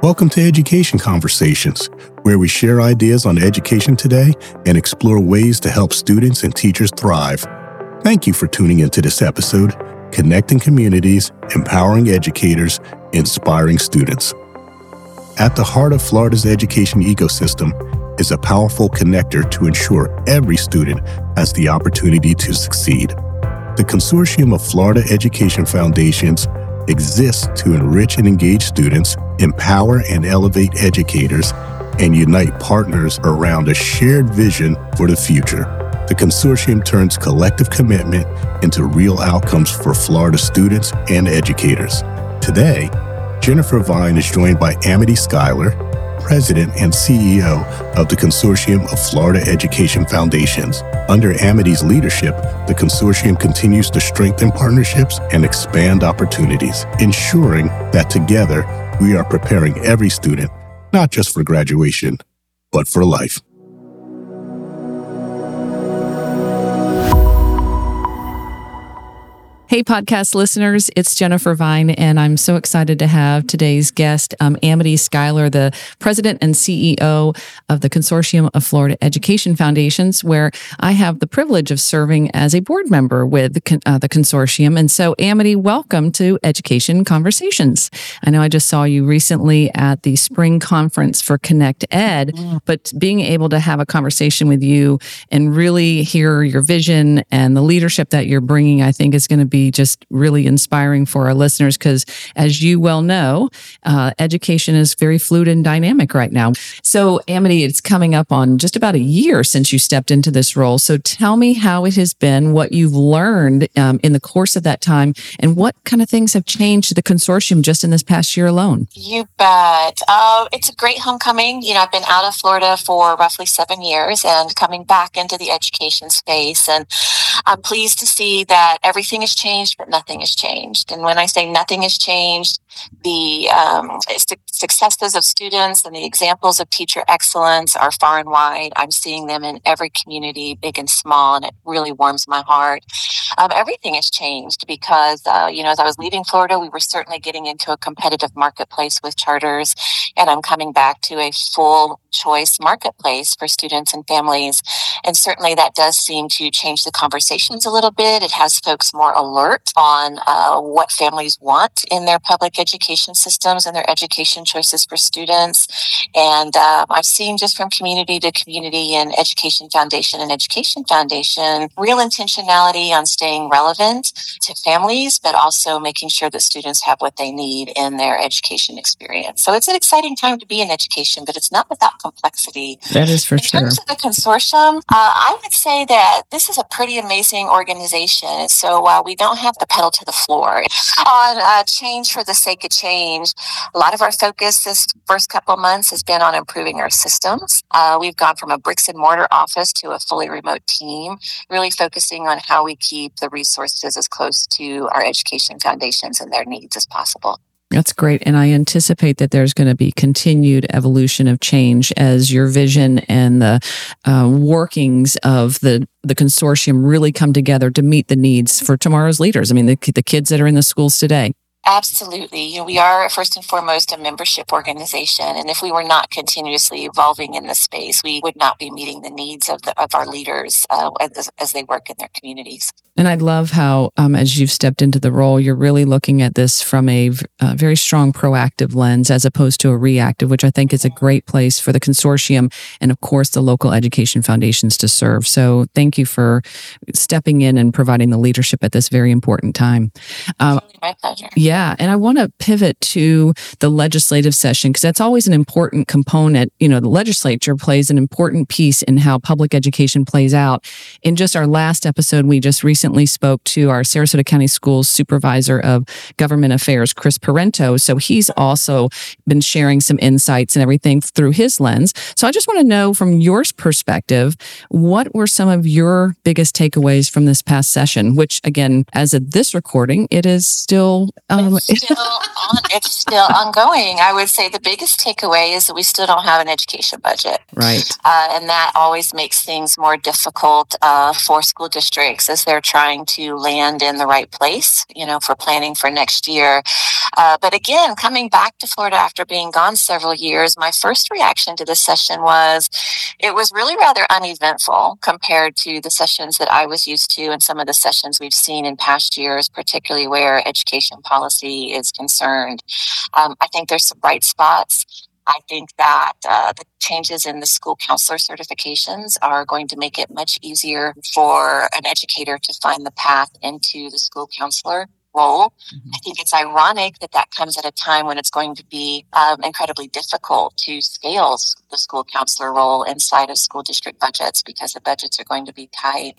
Welcome to Education Conversations, where we share ideas on education today and explore ways to help students and teachers thrive. Thank you for tuning into this episode, Connecting Communities, Empowering Educators, Inspiring Students. At the heart of Florida's education ecosystem is a powerful connector to ensure every student has the opportunity to succeed. The Consortium of Florida Education Foundations exists to enrich and engage students, empower and elevate educators, and unite partners around a shared vision for the future. The consortium turns collective commitment into real outcomes for Florida students and educators. Today, Jennifer Vine is joined by Amity Schuyler, President and CEO of the Consortium of Florida Education Foundations. Under Amity's leadership, the consortium continues to strengthen partnerships and expand opportunities, ensuring that together we are preparing every student, not just for graduation, but for life. Hey, podcast listeners, it's Jennifer Vine, and I'm so excited to have today's guest, Amity Schuyler, the President and CEO of the Consortium of Florida Education Foundations, where I have the privilege of serving as a board member with the consortium. And so, Amity, welcome to Education Conversations. I know I just saw you recently at the spring conference for Connect Ed, but being able to have a conversation with you and really hear your vision and the leadership that you're bringing, I think is going to be just really inspiring for our listeners because, as you well know, education is very fluid and dynamic right now. So, Amity, it's coming up on just about a year since you stepped into this role. So tell me how it has been, what you've learned in the course of that time, and what kind of things have changed the consortium just in this past year alone. You bet. It's a great homecoming. I've been out of Florida for roughly 7 years and coming back into the education space. And I'm pleased to see that everything has changed, but nothing has changed. And when I say nothing has changed, the successes of students and the examples of teacher excellence are far and wide. I'm seeing them in every community, big and small, and it really warms my heart. Everything has changed because, as I was leaving Florida, we were certainly getting into a competitive marketplace with charters, and I'm coming back to a full choice marketplace for students and families. And certainly that does seem to change the conversations a little bit. It has folks more alert on what families want in their public education systems and their education choices for students. And I've seen just from community to community and Education Foundation real intentionality on staying relevant to families, but also making sure that students have what they need in their education experience. So it's an exciting time to be in education, but it's not without complexity. That is for sure. In terms of the consortium, I would say that this is a pretty amazing organization. So while we don't have the pedal to the floor on change for the sake of change, a lot of our focus this first couple of months has been on improving our systems. We've gone from a bricks and mortar office to a fully remote team, really focusing on how we keep the resources as close to our education foundations and their needs as possible. That's great. And I anticipate that there's going to be continued evolution of change as your vision and the workings of the consortium really come together to meet the needs for tomorrow's leaders. I mean, the kids that are in the schools today. Absolutely. We are first and foremost a membership organization. And if we were not continuously evolving in this space, we would not be meeting the needs of our leaders as they work in their communities. And I love how, as you've stepped into the role, you're really looking at this from a very strong proactive lens as opposed to a reactive, which I think is a great place for the consortium and, of course, the local education foundations to serve. So thank you for stepping in and providing the leadership at this very important time. My pleasure. Yeah. And I want to pivot to the legislative session because that's always an important component. The legislature plays an important piece in how public education plays out. In just our last episode, we just recently spoke to our Sarasota County Schools Supervisor of Government Affairs, Chris Parento. So he's also been sharing some insights and everything through his lens. So I just want to know from your perspective, what were some of your biggest takeaways from this past session, which again, as of this recording, it is still it's still ongoing. I would say the biggest takeaway is that we still don't have an education budget. Right. And that always makes things more difficult for school districts as they're trying to land in the right place, for planning for next year. But again, coming back to Florida after being gone several years, my first reaction to this session was it was really rather uneventful compared to the sessions that I was used to and some of the sessions we've seen in past years, particularly where education policy is concerned. I think there's some bright spots. I think that the changes in the school counselor certifications are going to make it much easier for an educator to find the path into the school counselor role. I think it's ironic that that comes at a time when it's going to be incredibly difficult to scale the school counselor role inside of school district budgets because the budgets are going to be tight.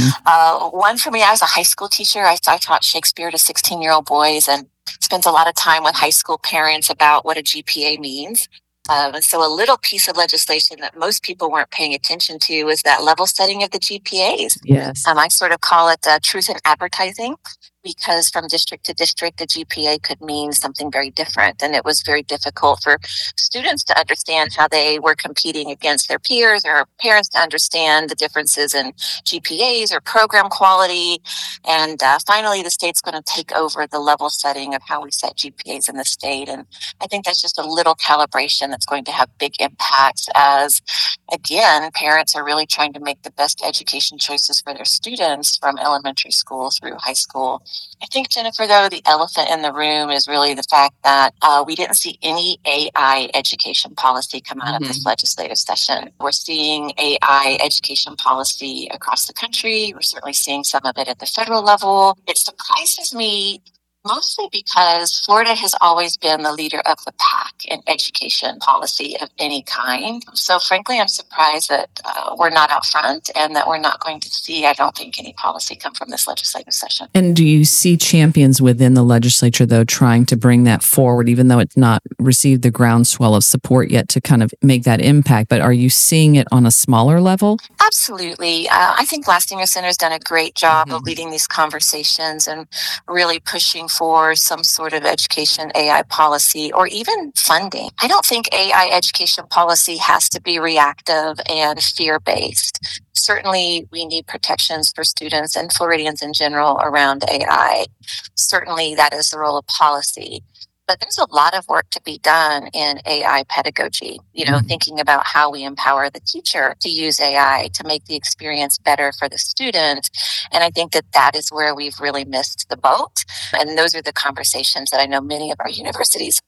One for me, I was a high school teacher. I taught Shakespeare to 16-year-old boys and spent a lot of time with high school parents about what a GPA means. And so a little piece of legislation that most people weren't paying attention to is that level setting of the GPAs. Yes. I sort of call it truth in advertising, because from district to district, a GPA could mean something very different. And it was very difficult for students to understand how they were competing against their peers, or parents to understand the differences in GPAs or program quality. And finally, the state's going to take over the level setting of how we set GPAs in the state. And I think that's just a little calibration that's going to have big impacts as, again, parents are really trying to make the best education choices for their students from elementary school through high school. I think, Jennifer, though, the elephant in the room is really the fact that we didn't see any AI education policy come out of this legislative session. We're seeing AI education policy across the country. We're certainly seeing some of it at the federal level. It surprises me mostly because Florida has always been the leader of the pack in education policy of any kind. So frankly, I'm surprised that we're not out front and that we're not going to see, I don't think, any policy come from this legislative session. And do you see champions within the legislature, though, trying to bring that forward, even though it's not received the groundswell of support yet to kind of make that impact? But are you seeing it on a smaller level? Absolutely. I think Lastinger Center has done a great job of leading these conversations and really pushing for some sort of education AI policy or even funding. I don't think AI education policy has to be reactive and fear-based. Certainly, we need protections for students and Floridians in general around AI. Certainly, that is the role of policy. But there's a lot of work to be done in AI pedagogy, thinking about how we empower the teacher to use AI to make the experience better for the student. And I think that that is where we've really missed the boat. And those are the conversations that I know many of our universities,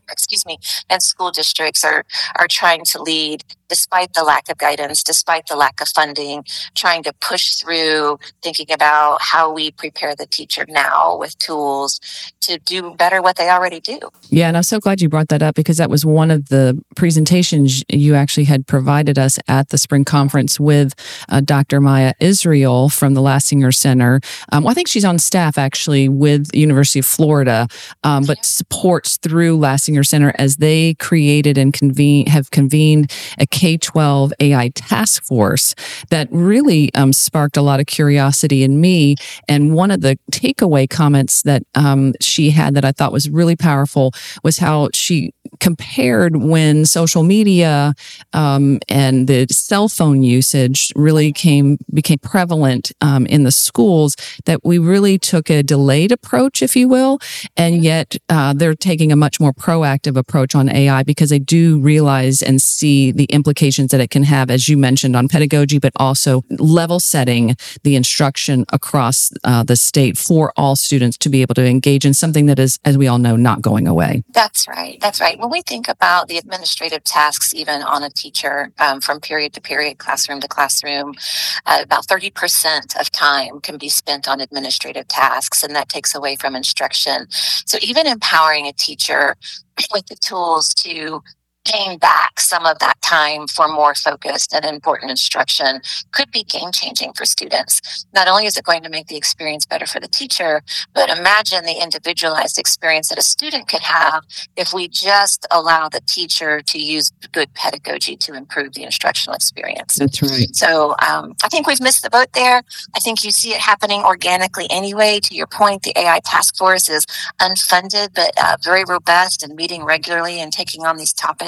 and school districts are trying to lead, despite the lack of guidance, despite the lack of funding, trying to push through thinking about how we prepare the teacher now with tools to do better what they already do. Yeah, and I'm so glad you brought that up because that was one of the presentations you actually had provided us at the spring conference with Dr. Maya Israel from the Lastinger Center. I think she's on staff actually with the University of Florida, but supports through Lastinger Center as they created and have convened a K-12 AI task force that really sparked a lot of curiosity in me. And one of the takeaway comments that she had that I thought was really powerful was how she compared when social media and the cell phone usage really became prevalent in the schools, that we really took a delayed approach, if you will, and yet they're taking a much more proactive approach on AI because they do realize and see the implications that it can have, as you mentioned, on pedagogy, but also level setting the instruction across the state for all students to be able to engage in something that is, as we all know, not going away. That's right. That's right. When we think about the administrative tasks, even on a teacher, from period to period, classroom to classroom, about 30% of time can be spent on administrative tasks, and that takes away from instruction. So even empowering a teacher with the tools to gain back some of that time for more focused and important instruction could be game-changing for students. Not only is it going to make the experience better for the teacher, but imagine the individualized experience that a student could have if we just allow the teacher to use good pedagogy to improve the instructional experience. That's right. So I think we've missed the boat there. I think you see it happening organically anyway. To your point, the AI task force is unfunded, but very robust and meeting regularly and taking on these topics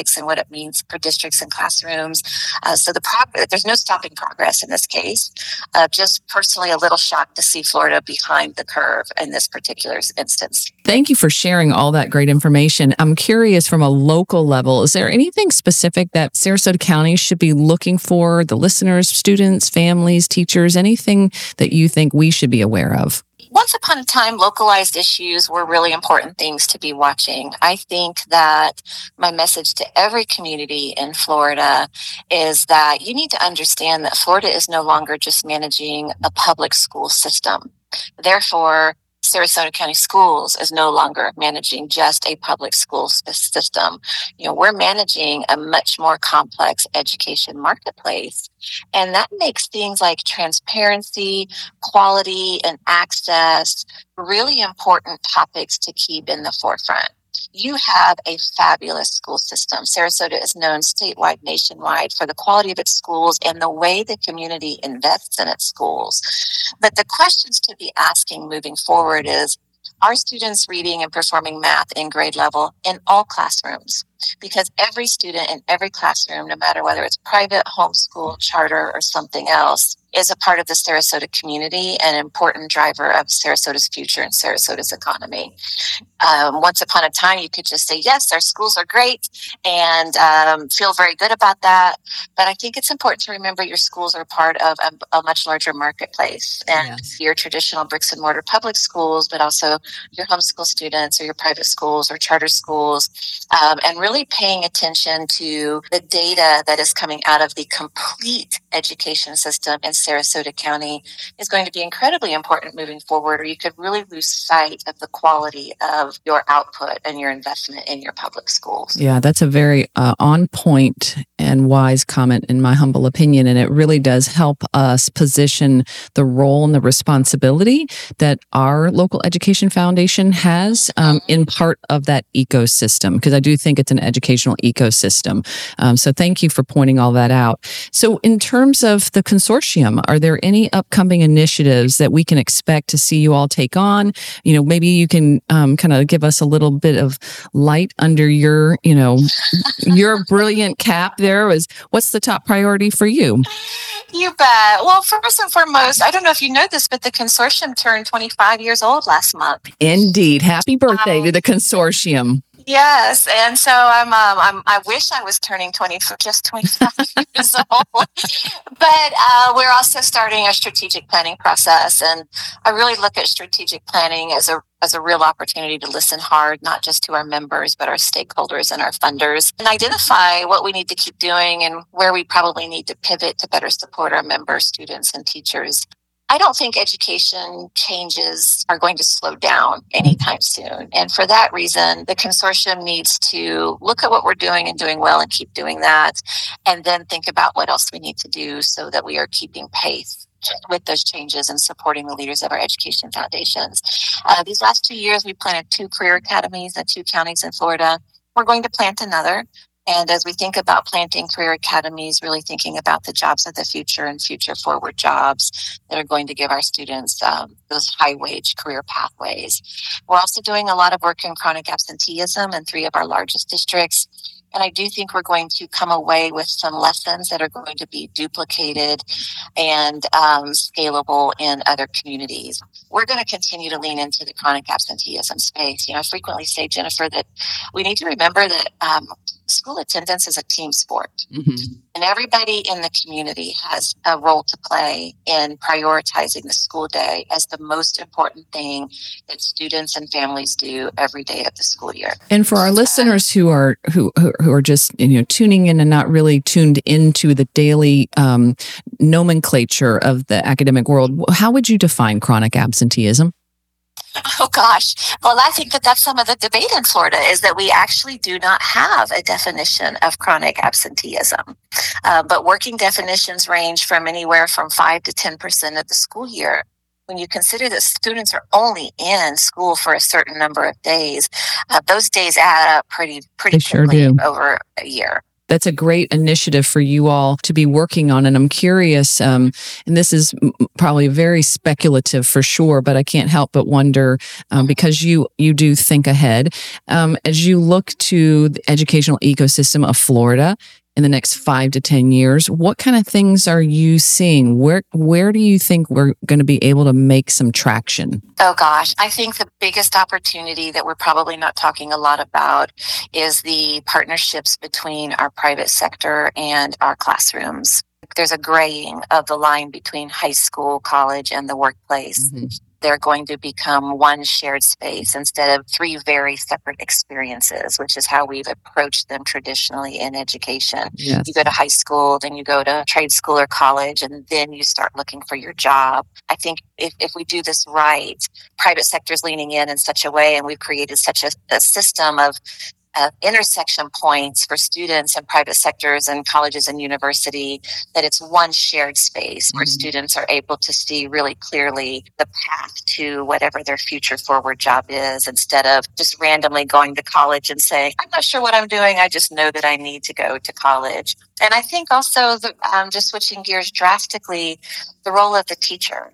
topics and what it means for districts and classrooms. So there's no stopping progress in this case. Just personally a little shocked to see Florida behind the curve in this particular instance. Thank you for sharing all that great information. I'm curious from a local level, is there anything specific that Sarasota County should be looking for, the listeners, students, families, teachers, anything that you think we should be aware of? Once upon a time, localized issues were really important things to be watching. I think that my message to every community in Florida is that you need to understand that Florida is no longer just managing a public school system. Therefore, Sarasota County Schools is no longer managing just a public school system. We're managing a much more complex education marketplace. And that makes things like transparency, quality, and access really important topics to keep in the forefront. You have a fabulous school system. Sarasota is known statewide, nationwide for the quality of its schools and the way the community invests in its schools. But the questions to be asking moving forward is, are students reading and performing math in grade level in all classrooms? Because every student in every classroom, no matter whether it's private, homeschool, charter, or something else, is a part of the Sarasota community and an important driver of Sarasota's future and Sarasota's economy. Once upon a time, you could just say, yes, our schools are great and feel very good about that. But I think it's important to remember your schools are part of a much larger marketplace. And your traditional bricks and mortar public schools, but also your homeschool students or your private schools or charter schools, and really paying attention to the data that is coming out of the complete education system in Sarasota County is going to be incredibly important moving forward, or you could really lose sight of the quality of your output and your investment in your public schools. Yeah, that's a very on point and wise comment in my humble opinion. And it really does help us position the role and the responsibility that our local education foundation has in part of that ecosystem, because I do think it's an educational ecosystem. So thank you for pointing all that out. So in terms of the consortium, are there any upcoming initiatives that we can expect to see you all take on? Maybe you can kind of give us a little bit of light under your, your brilliant cap there. What's the top priority for you? You bet. Well, first and foremost, I don't know if you know this, but the consortium turned 25 years old last month. Indeed. Happy birthday to the consortium. Yes, and so I wish I was turning 25 years old, but we're also starting a strategic planning process, and I really look at strategic planning as a real opportunity to listen hard, not just to our members, but our stakeholders and our funders, and identify what we need to keep doing and where we probably need to pivot to better support our members, students, and teachers. I don't think education changes are going to slow down anytime soon. And for that reason, the consortium needs to look at what we're doing and doing well and keep doing that, and then think about what else we need to do so that we are keeping pace with those changes and supporting the leaders of our education foundations. These last 2 years, we planted 2 career academies in 2 counties in Florida. We're going to plant another. And as we think about planting career academies, really thinking about the jobs of the future and future forward jobs that are going to give our students those high wage career pathways. We're also doing a lot of work in chronic absenteeism in 3 of our largest districts. And I do think we're going to come away with some lessons that are going to be duplicated and scalable in other communities. We're going to continue to lean into the chronic absenteeism space. I frequently say, Jennifer, that we need to remember that school attendance is a team sport. Mm-hmm. And everybody in the community has a role to play in prioritizing the school day as the most important thing that students and families do every day of the school year. And for our listeners who are just tuning in and not really tuned into the daily nomenclature of the academic world, how would you define chronic absenteeism? Oh, gosh. Well, I think that's some of the debate in Florida is that we actually do not have a definition of chronic absenteeism. But working definitions range from anywhere from 5 to 10% of the school year. When you consider that students are only in school for a certain number of days, those days add up pretty quickly over a year. That's a great initiative for you all to be working on. And I'm curious, and this is probably very speculative for sure, but I can't help but wonder, because you do think ahead, as you look to the educational ecosystem of Florida in the next 5 to 10 years, what kind of things are you seeing? Where do you think we're going to be able to make some traction? Oh gosh, I think the biggest opportunity that we're probably not talking a lot about is the partnerships between our private sector and our classrooms. There's a graying of the line between high school, college, and the workplace. Mm-hmm. They're going to become one shared space instead of 3 very separate experiences, which is how we've approached them traditionally in education. Yes. You go to high school, then you go to trade school or college, and then you start looking for your job. I think if we do this right, private sector's leaning in such a way, and we've created such a system of intersection points for students and private sectors and colleges and university, that it's one shared space where students are able to see really clearly the path to whatever their future forward job is, instead of just randomly going to college and saying, I'm not sure what I'm doing, I just know that I need to go to college. And I think also, just switching gears drastically, the role of the teacher.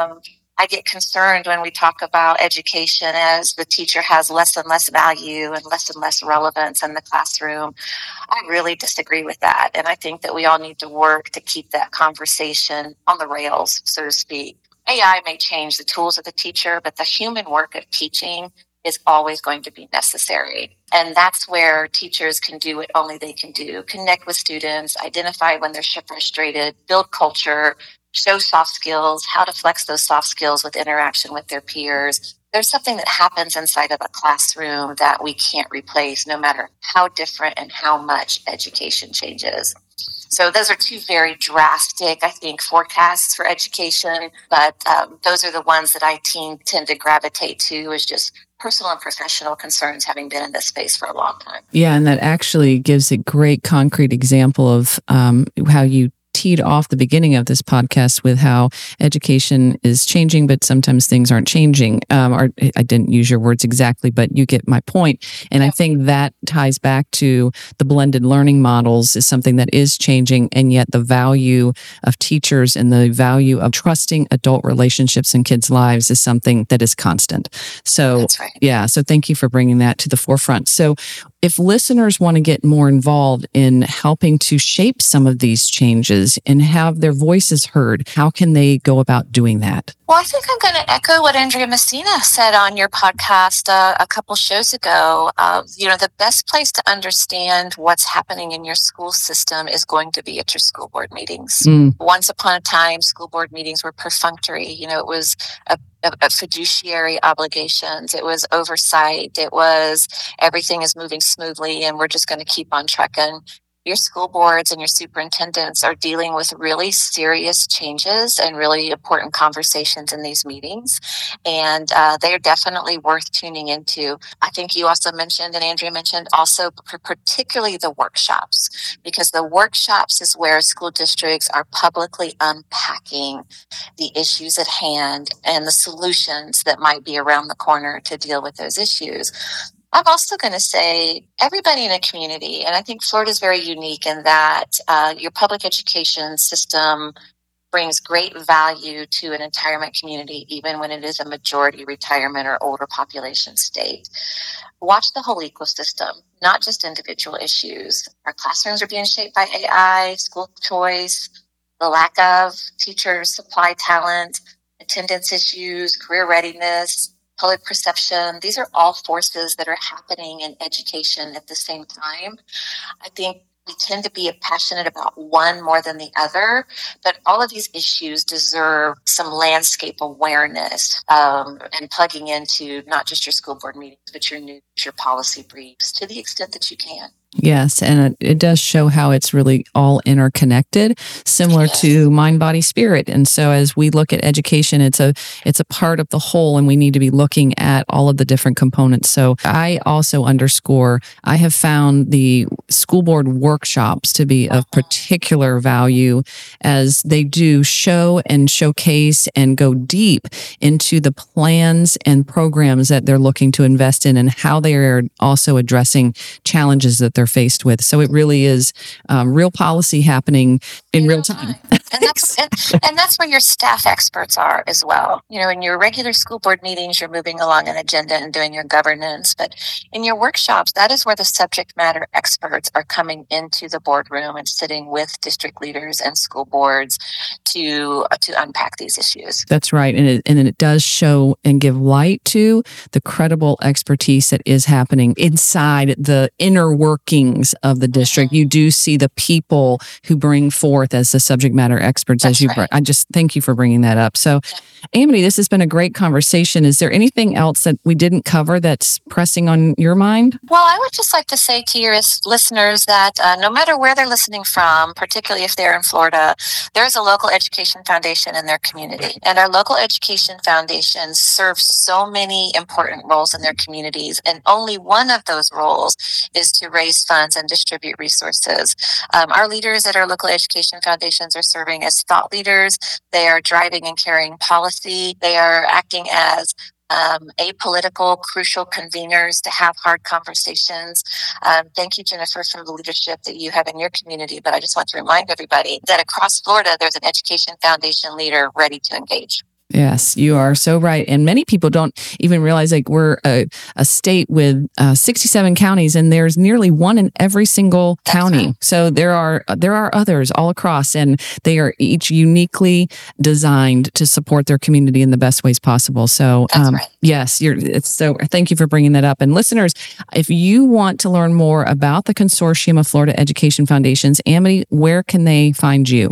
I get concerned when we talk about education as the teacher has less and less value and less relevance in the classroom. I really disagree with that. And I think that we all need to work to keep that conversation on the rails, so to speak. AI may change the tools of the teacher, but the human work of teaching is always going to be necessary. And that's where teachers can do what only they can do: connect with students, identify when they're frustrated, build culture, show soft skills, how to flex those soft skills with interaction with their peers. There's something that happens inside of a classroom that we can't replace, no matter how different and how much education changes. So those are 2 very drastic, I think, forecasts for education, but those are the ones that I tend to gravitate to, is just personal and professional concerns, having been in this space for a long time. Yeah, and that actually gives a great concrete example of how you teed off the beginning of this podcast with how education is changing, but sometimes things aren't changing. Or I didn't use your words exactly, but you get my point. And I think that ties back to the blended learning models is something that is changing, and yet the value of teachers and the value of trusting adult relationships in kids' lives is something that is constant. So, that's right. Yeah. So thank you for bringing that to the forefront. So if listeners want to get more involved in helping to shape some of these changes and have their voices heard, how can they go about doing that? Well, I think I'm going to echo what Andrea Messina said on your podcast a couple shows ago. The best place to understand what's happening in your school system is going to be at your school board meetings. Once upon a time, school board meetings were perfunctory. It was a fiduciary obligations. It was oversight. It was everything is moving smoothly and we're just going to keep on trucking. Your school boards and your superintendents are dealing with really serious changes and really important conversations in these meetings. And they're definitely worth tuning into. I think you also mentioned, and Andrea mentioned also, particularly the workshops, because the workshops is where school districts are publicly unpacking the issues at hand and the solutions that might be around the corner to deal with those issues. I'm also going to say everybody in a community, and I think Florida is very unique in that your public education system brings great value to an retirement community, even when it is a majority retirement or older population state. Watch the whole ecosystem, not just individual issues. Our classrooms are being shaped by AI, school choice, the lack of teachers, supply talent, attendance issues, career readiness, public perception. These are all forces that are happening in education at the same time. I think we tend to be passionate about one more than the other, but all of these issues deserve some landscape awareness and plugging into not just your school board meetings, but your news, your policy briefs, to the extent that you can. Yes, and it does show how it's really all interconnected, similar to mind, body, spirit. And so as we look at education, it's a part of the whole, and we need to be looking at all of the different components. So I also underscore, I have found the school board workshops to be of particular value, as they do show and showcase and go deep into the plans and programs that they're looking to invest in and how they are also addressing challenges that they're faced with. So it really is real policy happening in real time. And that's where your staff experts are as well. In your regular school board meetings, you're moving along an agenda and doing your governance. But in your workshops, that is where the subject matter experts are coming into the boardroom and sitting with district leaders and school boards to unpack these issues. That's right. And it does show and give light to the credible expertise that is happening inside the inner workings of the district. You do see the people who bring forth as the subject matter experts. I just thank you for bringing that up. So, Amity, this has been a great conversation. Is there anything else that we didn't cover that's pressing on your mind? Well, I would just like to say to your listeners that no matter where they're listening from, particularly if they're in Florida, there's a local education foundation in their community. And our local education foundations serve so many important roles in their communities. And only one of those roles is to raise funds and distribute resources. Our leaders at our local education foundations are serving as thought leaders. They are driving and carrying policy. They are acting as apolitical, crucial conveners to have hard conversations. Thank you, Jennifer, for the leadership that you have in your community. But I just want to remind everybody that across Florida, there's an education foundation leader ready to engage. Yes, you are so right. And many people don't even realize we're a state with 67 counties, and there's nearly one in every single county. Right. So there are others all across, and they are each uniquely designed to support their community in the best ways possible. So right. Yes, so thank you for bringing that up. And listeners, if you want to learn more about the Consortium of Florida Education Foundations, Amity, where can they find you?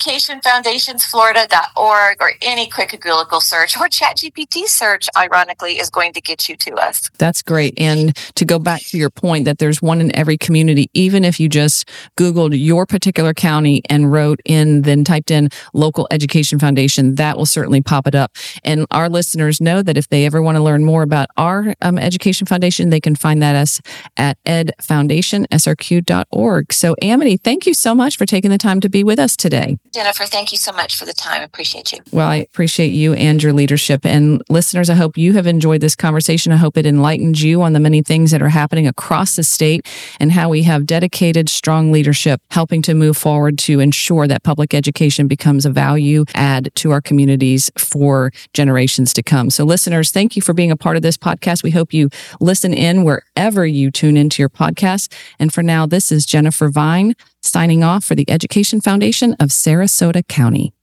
educationfoundationsflorida.org, or any quick Google search or ChatGPT search, ironically, is going to get you to us. That's great. And to go back to your point that there's one in every community, even if you just Googled your particular county and then typed in local education foundation, that will certainly pop it up. And our listeners know that if they ever want to learn more about our education foundation, they can find that at edfoundationsrq.org. So Amity, thank you so much for taking the time to be with us today. Jennifer, thank you so much for the time. I appreciate you. Well, I appreciate you and your leadership. And listeners, I hope you have enjoyed this conversation. I hope it enlightened you on the many things that are happening across the state and how we have dedicated, strong leadership helping to move forward to ensure that public education becomes a value add to our communities for generations to come. So listeners, thank you for being a part of this podcast. We hope you listen in wherever you tune into your podcast. And for now, this is Jennifer Vine signing off for the Education Foundation of Sarasota County.